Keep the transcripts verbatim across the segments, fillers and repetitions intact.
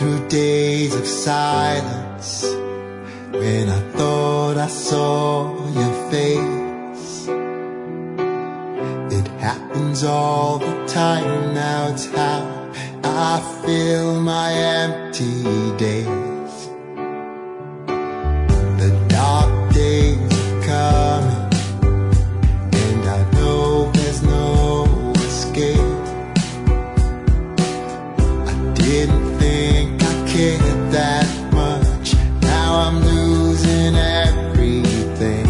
through days of silence when I thought I saw your face. It happens all the time now, it's how I fill my empty days. The dark days are coming, and I know there's no escape. I didn't think I cared that much, now I'm losing everything.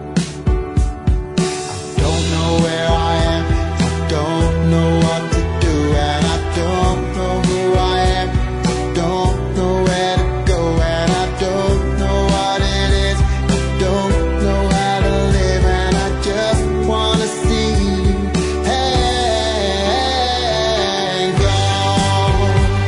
I don't know where I am, I don't know what to do, and I don't know who I am, I don't know where to go, and I don't know what it is, I don't know how to live, and I just wanna see you hang on.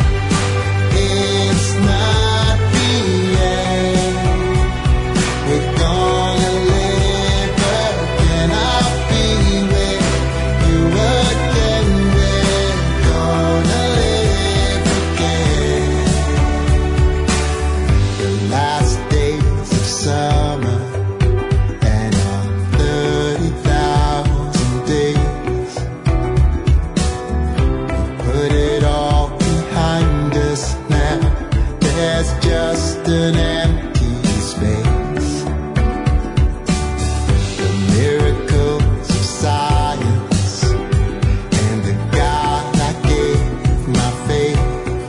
It's not the end, we're gonna live again. I'll be with you again, we're gonna live again. The last days of summer and on thirty thousand days, we put it all behind us now. There's just an empty space. The miracles of science and the God I gave my faith,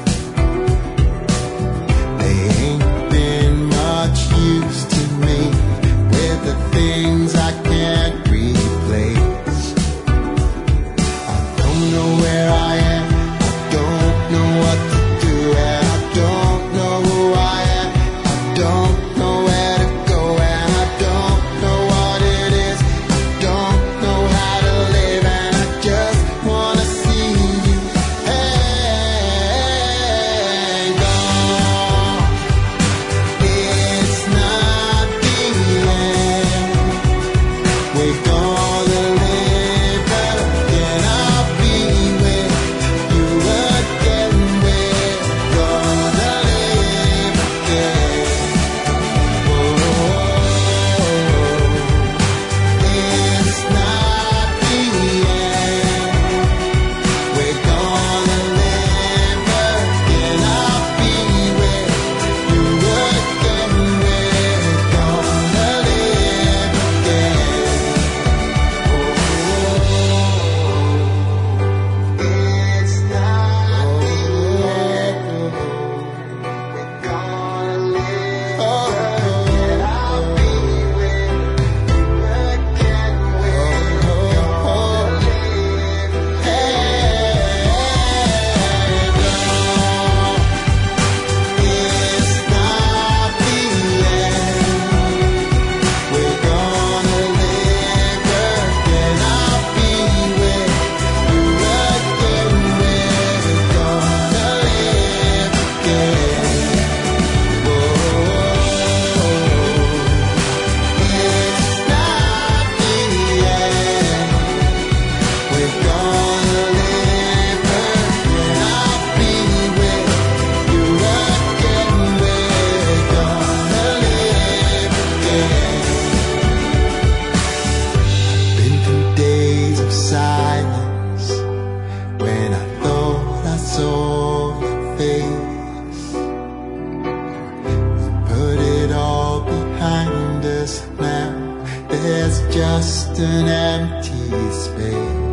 they ain't been much use to me with the things I can't replace. I don't know where I am, I don't know what to do, and I don't know who I am, I don't know where to go, and I don't know what it is, I don't know how to live, and I just wanna see you hang on. It's not the end, we're gonna live again. I'll be with you again, we're gonna live again. Oh, it's not the end, we're gonna live again. I'll be with you again, we're gonna live again. It's not the end, we're gonna live again. I'll be with you again, we're gonna live again. It's not the end, we're gonna live again. I'll be with you again, we're gonna live again. Whoa, it's not the end, we're gonna live again. I'll be with you again, we're gonna live again. Been through days of silence when I thought I saw your face. We put it all behind us now. There's just an empty space.